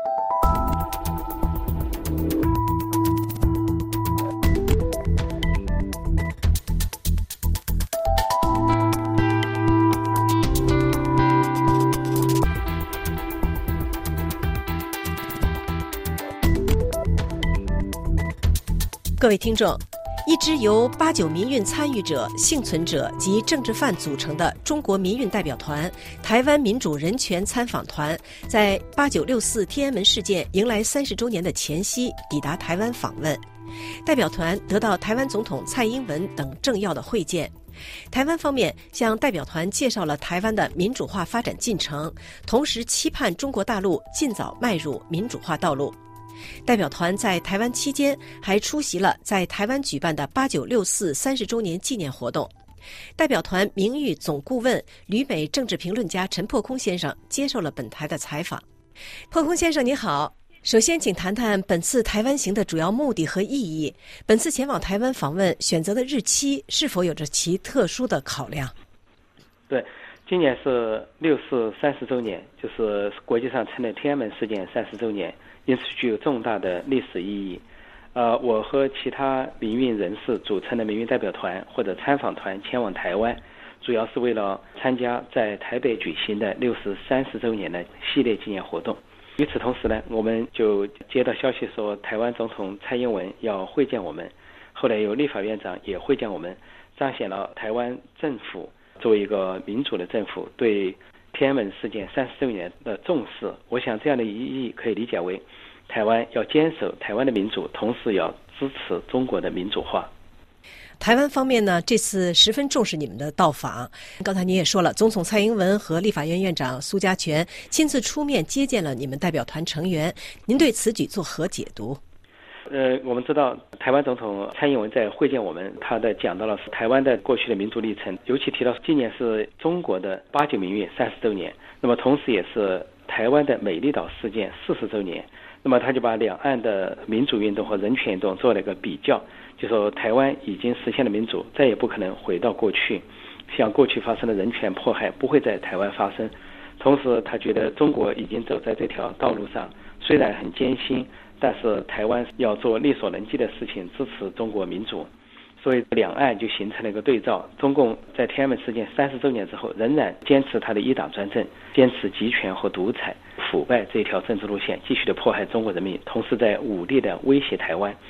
各位听众，一支由89民运参与者、幸存者及政治犯组成的中国民运代表团台湾民主人权参访团，在8964天安门事件迎来30周年的前夕抵达台湾访问。代表团得到台湾总统蔡英文等政要的会见。台湾方面向代表团介绍了台湾的民主化发展进程，同时期盼中国大陆尽早迈入民主化道路。代表团在台湾期间还出席了在台湾举办的8964 30周年纪念活动。代表团名誉总顾问旅美政治评论家陈破空先生接受了本台的采访。破空先生你好，首先请谈谈本次台湾行的主要目的和意义，本次前往台湾访问选择的日期是否有着其特殊的考量？ 对，今年是64 30周年，就是国际上承认天安门事件30周年，因此具有重大的历史意义。我和其他民运人士组成的民运代表团或者参访团前往台湾，主要是为了参加在台北举行的60 30周年的系列纪念活动。与此同时呢，我们就接到消息说台湾总统蔡英文要会见我们，后来有立法院长也会见我们，彰显了台湾政府作为一个民主的政府对天安门事件30周年的重视。我想这样的意义可以理解为台湾要坚守台湾的民主，同时要支持中国的民主化。 台湾方面呢，这次十分重视你们的到访。刚才您也说了，总统蔡英文和立法院院长苏家全亲自出面接见了你们代表团成员，您对此举作何解读？ 我们知道台湾总统蔡英文在会见我们，他讲到了台湾的过去的民主历程，尤其提到今年是中国的89民运30周年，那么同时也是台湾的美丽岛事件40周年。那么他就把两岸的民主运动和人权运动做了一个比较，就说台湾已经实现了民主，再也不可能回到过去，像过去发生的人权迫害不会在台湾发生。同时他觉得中国已经走在这条道路上，虽然很艰辛，但是台湾要做力所能及的事情，支持中国民主。所以两岸就形成了一个对照，中共在天安门事件30周年之后，仍然坚持他的一党专政，坚持集权和独裁，腐败这条政治路线，继续的迫害中国人民，同时在武力的威胁台湾。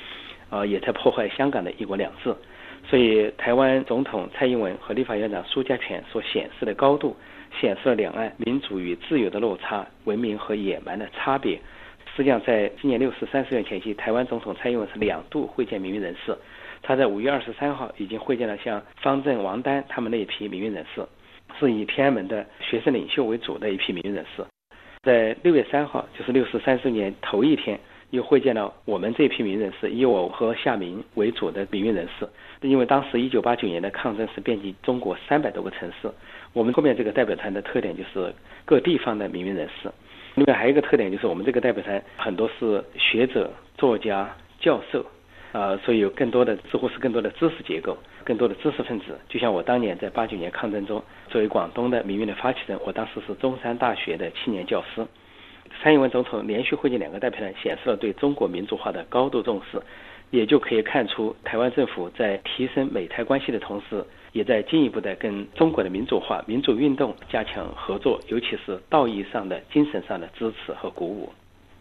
也在破坏香港的一国两制。所以台湾总统蔡英文和立法院长苏家全所显示的高度，显示了两岸民主与自由的落差，文明和野蛮的差别。实际上在今年6四30元前夕，台湾总统蔡英文是2度会见民运人士。他在5月23号已经会见了像方正、王丹他们那一批民运人士，是以天安门的学生领袖为主的一批民运人士。在6月3号，就是6四30年头一天，又会见了我们这批民运人士，以我和夏明为主的民运人士。因为当时1989年的抗争是遍及中国300多个城市，我们后面这个代表团的特点就是各地方的民运人士。另外还有一个特点就是我们这个代表团很多是学者、作家、教授，所以有更多的似乎是更多的知识结构，更多的知识分子。就像我当年在89年抗争中，作为广东的民运的发起人，我当时是中山大学的青年教师。蔡英文总统连续会见2个代表团，显示了对中国民主化的高度重视，也就可以看出台湾政府在提升美台关系的同时，也在进一步的跟中国的民主化、民主运动加强合作，尤其是道义上的、精神上的支持和鼓舞。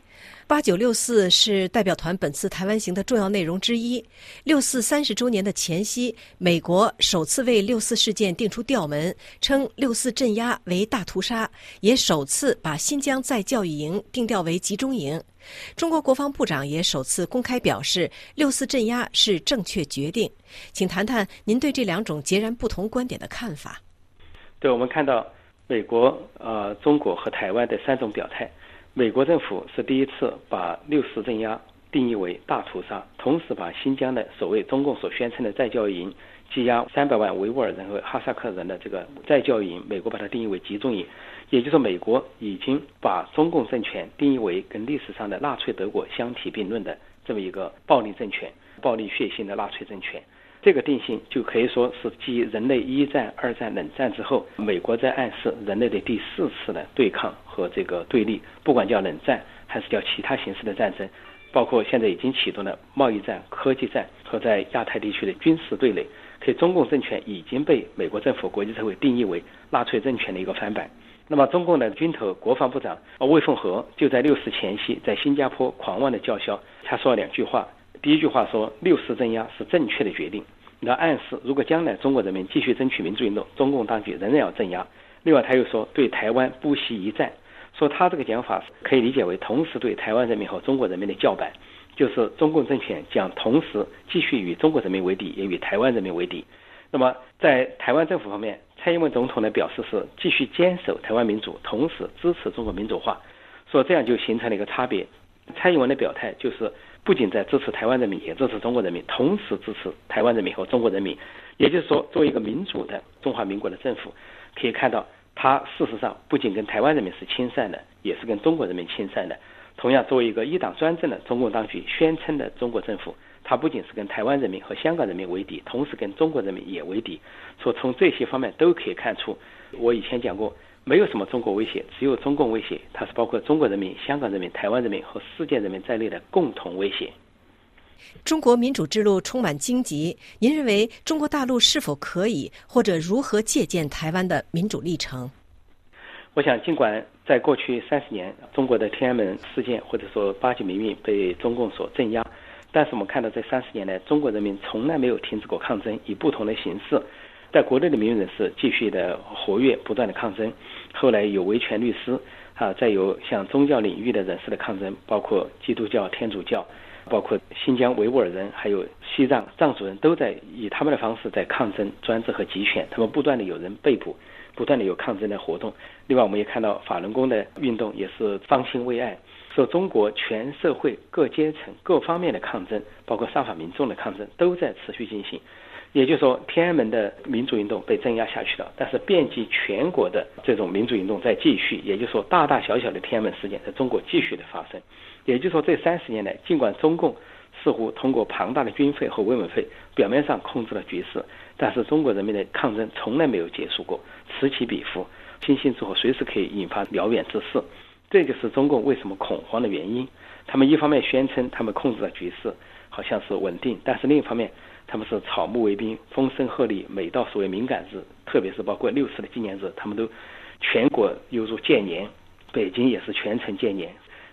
8964是代表团本次台湾行的重要内容之一。6四30周年的前夕，美国首次为6四事件定出调门，称6四镇压为大屠杀，也首次把新疆再教育营定调为集中营。中国国防部长也首次公开表示6四镇压是正确决定。请谈谈您对这2种截然不同观点的看法。 对，我们看到美国、中国和台湾的3种表态。美国政府是第一次把6四镇压定义为大屠杀，同时把新疆的所谓中共所宣称的再教育营，羁押300万维吾尔人和哈萨克人的这个再教育营，美国把它定义为集中营。也就是说，美国已经把中共政权定义为跟历史上的纳粹德国相提并论的这么一个暴力政权，暴力血腥的纳粹政权。这个定性就可以说是继人类1战、2战、冷战之后，美国在暗示人类的第4次的对抗和这个对立，不管叫冷战还是叫其他形式的战争，包括现在已经启动的贸易战、科技战和在亚太地区的军事对垒，可以中共政权已经被美国政府、国际社会定义为纳粹政权的一个翻版。那么中共的军头国防部长魏凤和就在6四前夕在新加坡狂妄的叫嚣，他说了2句话。第一句话说6四镇压是正确的决定，那暗示如果将来中国人民继续争取民主运动，中共当局仍然要镇压。另外他又说对台湾不惜一战，说他这个讲法可以理解为同时对台湾人民和中国人民的叫板，就是中共政权将同时继续与中国人民为敌，也与台湾人民为敌。那么在台湾政府方面，蔡英文总统的表示是继续坚守台湾民主，同时支持中国民主化，说这样就形成了一个差别。蔡英文的表态就是不仅在支持台湾人民，也支持中国人民，同时支持台湾人民和中国人民。也就是说，作为一个民主的中华民国的政府，可以看到他事实上不仅跟台湾人民是亲善的，也是跟中国人民亲善的。同样，作为一个一党专政的中共当局宣称的中国政府，他不仅是跟台湾人民和香港人民为敌，同时跟中国人民也为敌。说从这些方面都可以看出，我以前讲过，没有什么中国威胁，只有中共威胁，它是包括中国人民、香港人民、台湾人民和世界人民在内的共同威胁。 中国民主之路充满荆棘，您认为中国大陆是否可以或者如何借鉴台湾的民主历程？ 我想尽管在过去30年中国的天安门事件或者说89民运被中共所镇压，但是我们看到这30年来中国人民从来没有停止过抗争，以不同的形式。在国内的民运人士继续的活跃，不断的抗争，后来有维权律师再有像宗教领域的人士的抗争，包括基督教、天主教，包括新疆维吾尔人，还有西藏藏族人，都在以他们的方式在抗争专制和集权，他们不断的有人被捕，不断的有抗争的活动。另外我们也看到法轮功的运动也是方兴未艾，说中国全社会各阶层各方面的抗争，包括上访民众的抗争都在持续进行。也就是说，天安门的民主运动被镇压下去了，但是遍及全国的这种民主运动在继续。也就是说，大大小小的天安门事件在中国继续的发生。也就是说，这30年来，尽管中共似乎通过庞大的军费和维稳费表面上控制了局势，但是中国人民的抗争从来没有结束过，此起彼伏，星星之火随时可以引发燎原之势。这就是中共为什么恐慌的原因。他们一方面宣称他们控制了局势，好像是稳定，但是另一方面他们是草木为兵，风声鹤唳，每到所谓敏感日，特别是包括6四的纪念日，他们都全国犹如戒严，北京也是全城戒严。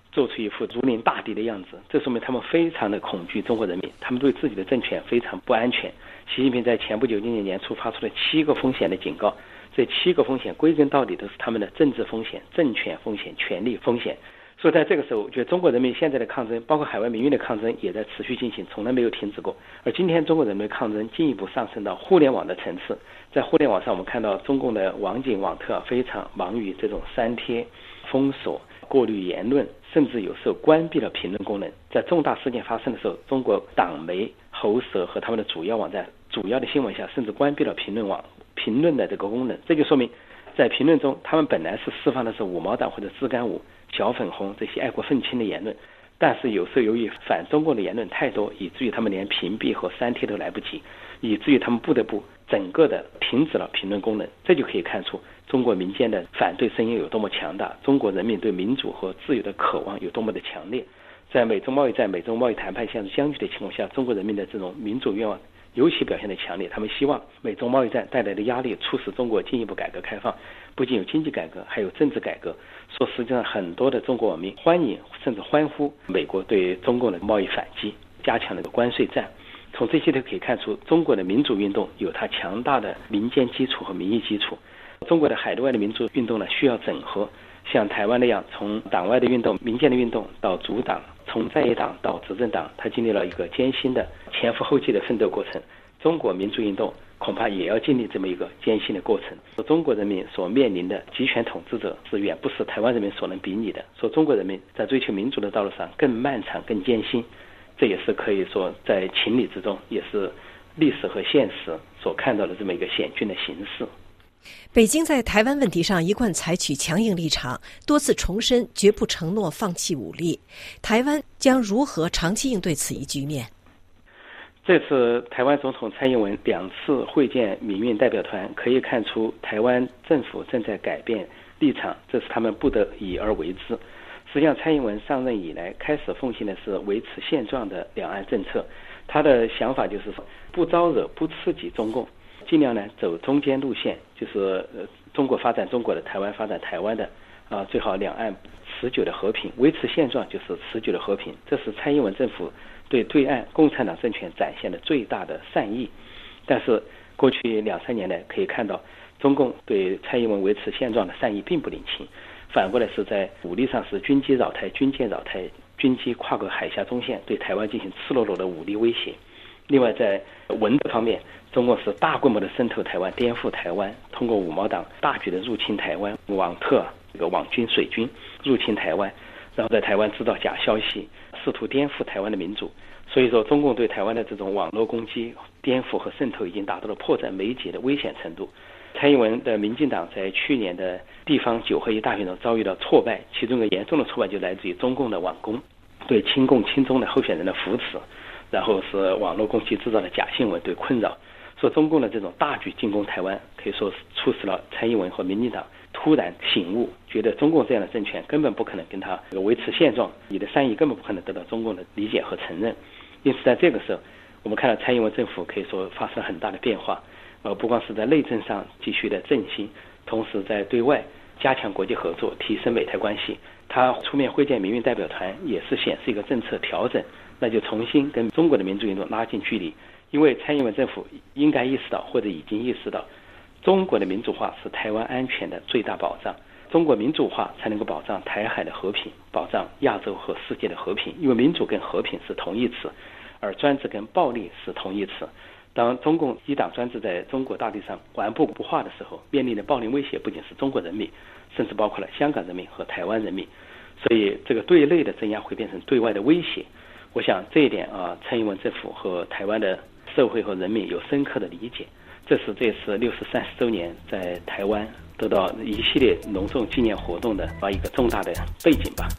做出一副如临大敌的样子，这说明他们非常的恐惧中国人民，他们对自己的政权非常不安全。习近平在前不久今年年初发出了7个风险的警告，这7个风险归根到底都是他们的政治风险、政权风险、权力风险。所以在这个时候，我觉得中国人民现在的抗争，包括海外民运的抗争，也在持续进行，从来没有停止过。而今天中国人民的抗争进一步上升到互联网的层次，在互联网上，我们看到中共的网警网特非常忙于这种删帖、封锁、过滤言论，甚至有时候关闭了评论功能。在重大事件发生的时候，中国党媒、喉舌和他们的主要网站、主要的新闻下，甚至关闭了评论的这个功能。这就说明，在评论中，他们本来是释放的是五毛党或者自干五、小粉红这些爱国愤青的言论，但是有时候由于反中共的言论太多，以至于他们连屏蔽和删帖都来不及，以至于他们不得不整个的停止了评论功能。这就可以看出中国民间的反对声音有多么强大，中国人民对民主和自由的渴望有多么的强烈。在美中贸易战、美中贸易谈判陷入僵局的情况下，中国人民的这种民主愿望尤其表现得强烈。他们希望美中贸易战带来的压力促使中国进一步改革开放，不仅有经济改革，还有政治改革。说实际上，很多的中国网民欢迎甚至欢呼美国对中共的贸易反击，加强了关税战。从这些都可以看出，中国的民主运动有它强大的民间基础和民意基础。中国的海内外的民主运动呢，需要整合，像台湾那样，从党外的运动、民间的运动到主党，从在野党到执政党，它经历了一个艰辛的前赴后继的奋斗过程。中国民主运动恐怕也要经历这么一个艰辛的过程。说中国人民所面临的集权统治者是远不是台湾人民所能比拟的。说中国人民在追求民主的道路上更漫长、更艰辛，这也是可以说在情理之中，也是历史和现实所看到的这么一个险峻的形势。 北京在台湾问题上一贯采取强硬立场，多次重申绝不承诺放弃武力。台湾将如何长期应对此一局面？ 这次台湾总统蔡英文2次会见民运代表团，可以看出台湾政府正在改变立场，这是他们不得已而为之。实际上，蔡英文上任以来开始奉行的是维持现状的两岸政策，他的想法就是说不招惹、不刺激中共，尽量呢走中间路线，就是中国发展中国的，台湾发展台湾的，最好两岸持久的和平，维持现状就是持久的和平。这是蔡英文政府对对岸共产党政权展现的最大的善意。但是过去2-3年来可以看到，中共对蔡英文维持现状的善意并不领情，反过来是在武力上是军机扰台、军舰扰台、军机跨过海峡中线，对台湾进行赤裸裸的武力威胁。另外在文的方面，中共是大规模的渗透台湾、颠覆台湾，通过五毛党大举的入侵台湾，网特这个网军、水军入侵台湾，然后在台湾制造假消息，试图颠覆台湾的民主。所以说中共对台湾的这种网络攻击、颠覆和渗透已经达到了迫在眉睫的危险程度。蔡英文的民进党在去年的地方9合1大选中遭遇到挫败，其中一个严重的挫败就来自于中共的网攻，对亲共亲中的候选人的扶持，然后是网络攻击制造的假新闻对困扰。说中共的这种大举进攻台湾，可以说是促使了蔡英文和民进党突然醒悟，觉得中共这样的政权根本不可能跟他维持现状，你的善意根本不可能得到中共的理解和承认。因此在这个时候，我们看到蔡英文政府可以说发生很大的变化，不光是在内政上继续的振兴，同时在对外加强国际合作，提升美台关系。他出面会见民运代表团，也是显示一个政策调整，那就重新跟中国的民主运动拉近距离。因为蔡英文政府应该意识到，或者已经意识到，中国的民主化是台湾安全的最大保障，中国民主化才能够保障台海的和平，保障亚洲和世界的和平。因为民主跟和平是同义词，而专制跟暴力是同义词。当中共一党专制在中国大地上顽固不化的时候，面临的暴力威胁不仅是中国人民，甚至包括了香港人民和台湾人民。所以这个对内的镇压会变成对外的威胁。我想这一点蔡英文政府和台湾的社会和人民有深刻的理解。这是这次60、30周年在台湾得到一系列隆重纪念活动的一个重大的背景吧。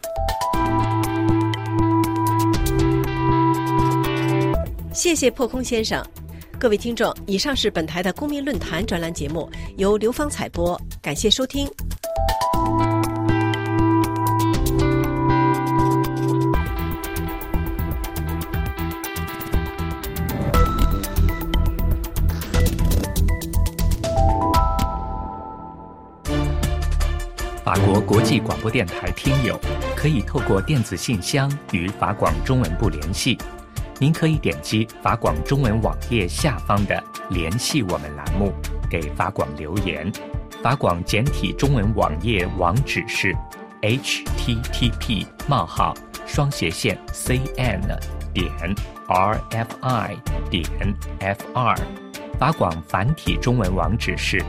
谢谢破空先生。各位听众，以上是本台的公民论坛专栏节目，由刘芳采播，感谢收听。 法国国际广播电台听友可以透过电子信箱与法广中文部联系。您可以点击法广中文网页下方的联系我们栏目，给法广留言。法广简体中文网页网址是 http://cn.rfi.fr。法广繁体中文网址是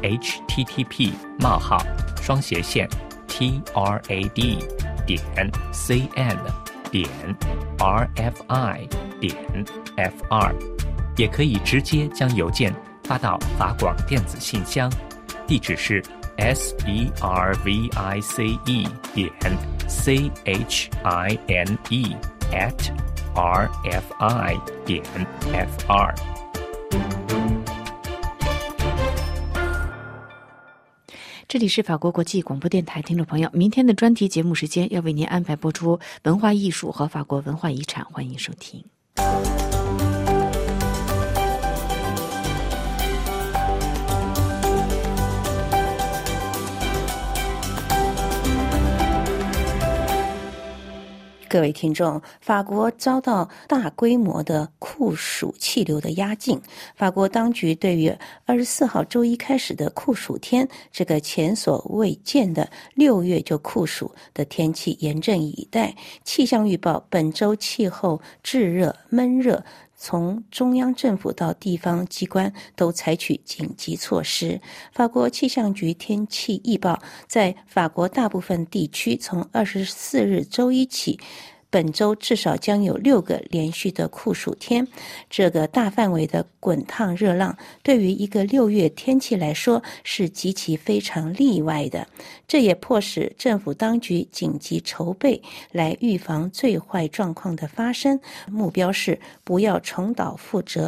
http://trad.cn.rfi.fr， 也可以直接将邮件发到法广电子信箱，地址是 servicine@rfi.fr。 这里是法国国际广播电台，听众朋友，明天的专题节目时间要为您安排播出文化艺术和法国文化遗产，欢迎收听。 各位听众，法国遭到大规模的酷暑气流的压境。法国当局对于24号周一开始的酷暑天，这个前所未见的6月就酷暑的天气严阵以待。气象预报本周气候炙热闷热，从中央政府到地方机关都采取紧急措施。法国气象局天气预报，在法国大部分地区从24日周一起，本周至少将有6个连续的酷暑天。这个大范围的滚烫热浪对于一个6月天气来说是极其非常例外的，这也迫使政府当局紧急筹备来预防最坏状况的发生，目标是不要重蹈覆辙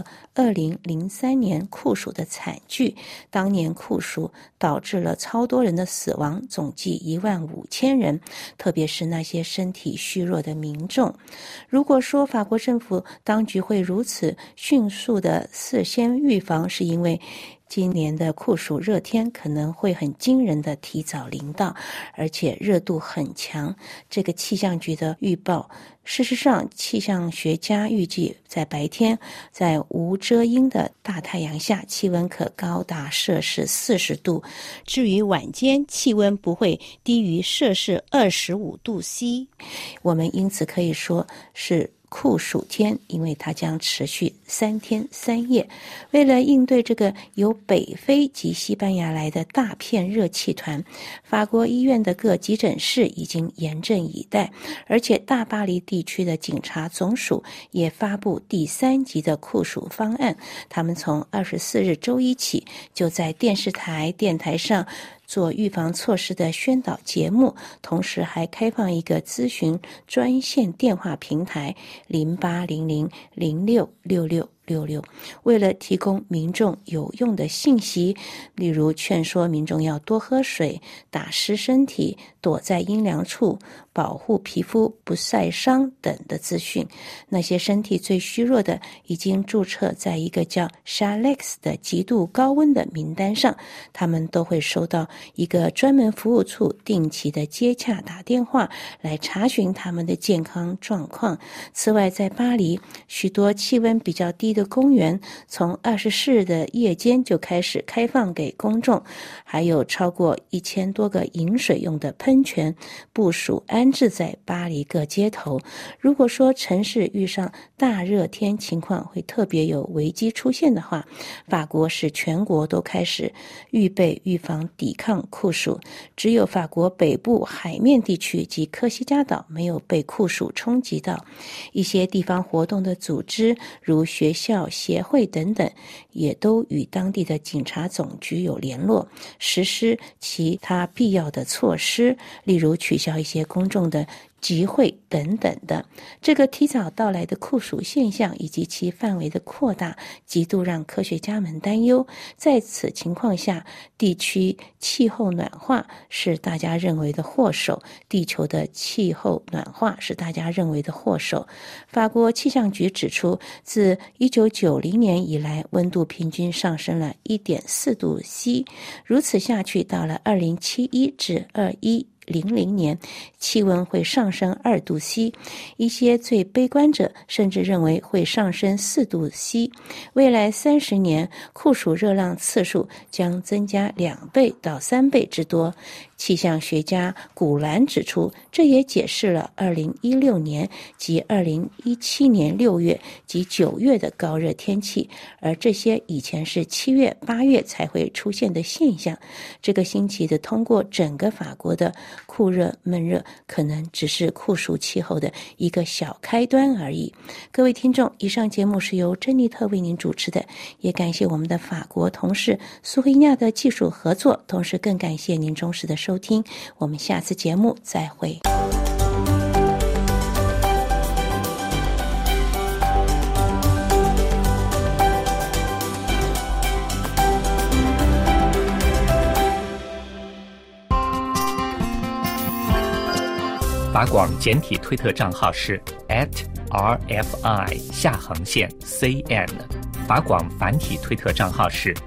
2003年酷暑的惨剧。当年酷暑导致了超多人的死亡，总计15000人，特别是那些身体虚弱的民众。如果说法国政府当局会如此迅速的事先预防，是因为今年的酷暑热天可能会很惊人的提早临到，而且热度很强。这个气象局的预报，事实上气象学家预计在白天，在无遮阴的大太阳下，气温可高达摄氏40度，至于晚间气温不会低于摄氏25度 C。 我们因此可以说是酷暑天，因为它将持续3天3夜。为了应对这个由北非及西班牙来的大片热气团，法国医院的各急诊室已经严阵以待，而且大巴黎地区的警察总署也发布第3级的酷暑方案。他们从24日周一起就在电视台、电台上做预防措施的宣导节目，同时还开放一个咨询专线电话平台0800066666，为了提供民众有用的信息，例如劝说民众要多喝水、打湿身体、躲在阴凉处、保护皮肤不晒伤等的资讯。那些身体最虚弱的已经注册在一个叫 Chalex 的极度高温的名单上，他们都会收到一个专门服务处定期的接洽打电话来查询他们的健康状况。此外，在巴黎许多气温比较低的公园从24日的夜间就开始开放给公众，还有超过1000多个饮水用的喷泉部署安置在巴黎各街头。如果说城市遇上大热天情况会特别有危机出现的话，法国是全国都开始预备预防抵抗酷暑，只有法国北部海面地区及科西嘉岛没有被酷暑冲击到。一些地方活动的组织如学校、协会等等，也都与当地的警察总局有联络，实施其他必要的措施，例如取消一些公众的集会等等的。这个提早到来的酷暑现象以及其范围的扩大，极度让科学家们担忧。在此情况下，地区气候暖化是大家认为的祸首，地球的气候暖化是大家认为的祸首。法国气象局指出，自1990年以来，温度平均上升了 1.4 度C， 如此下去，到了2071至2100年，气温会上升2度C， 一些最悲观者甚至认为会上升4度C。未来30年，酷暑热浪次数将增加2倍到3倍之多。气象学家古兰指出，这也解释了2016年及2017年6月及9月的高热天气，而这些以前是7月、8月才会出现的现象。这个星期的通过整个法国的酷热闷热，可能只是酷暑气候的一个小开端而已。各位听众，以上节目是由珍妮特为您主持的，也感谢我们的法国同事苏黑亚的技术合作，同时更感谢您忠实的收听，我们下次节目再会。 法广简体推特账号是 @RFI_CN， 法广繁体推特账号是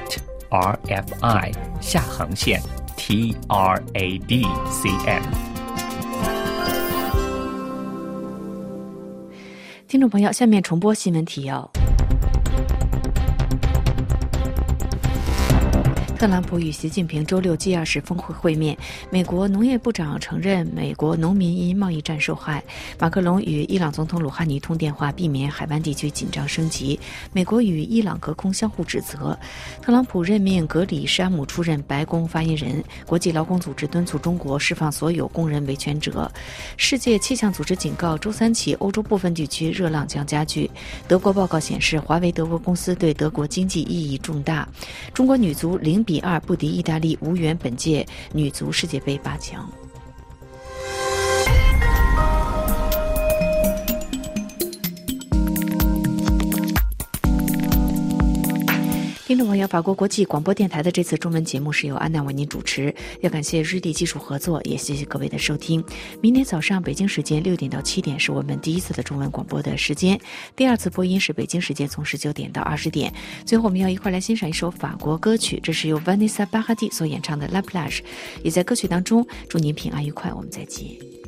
@RFI_TRADCN。 听众朋友，下面重播新闻提要。特朗普与习近平周六 G20 峰会会面，美国农业部长承认美国农民因贸易战受害。马克龙与伊朗总统鲁哈尼通电话，避免海湾地区紧张升级。美国与伊朗隔空相互指责。特朗普任命格里沙姆出任白宫发言人。国际劳工组织敦促中国释放所有工人维权者。世界气象组织警告，周三起欧洲部分地区热浪将加剧。德国报告显示，华为德国公司对德国经济意义重大。中国女足0-2不敌意大利，无缘本届女足世界杯8强。听众朋友，法国国际广播电台的这次中文节目是由安娜为您主持，要感谢日历技术合作，也谢谢各位的收听。明天早上北京时间6点到7点是我们第一次的中文广播的时间，第二次播音是北京时间从19点到20点。最后我们要一块来欣赏一首法国歌曲，这是由 Vanessa Paradis 所演唱的 La Plage， 也在歌曲当中祝您平安愉快，我们再见。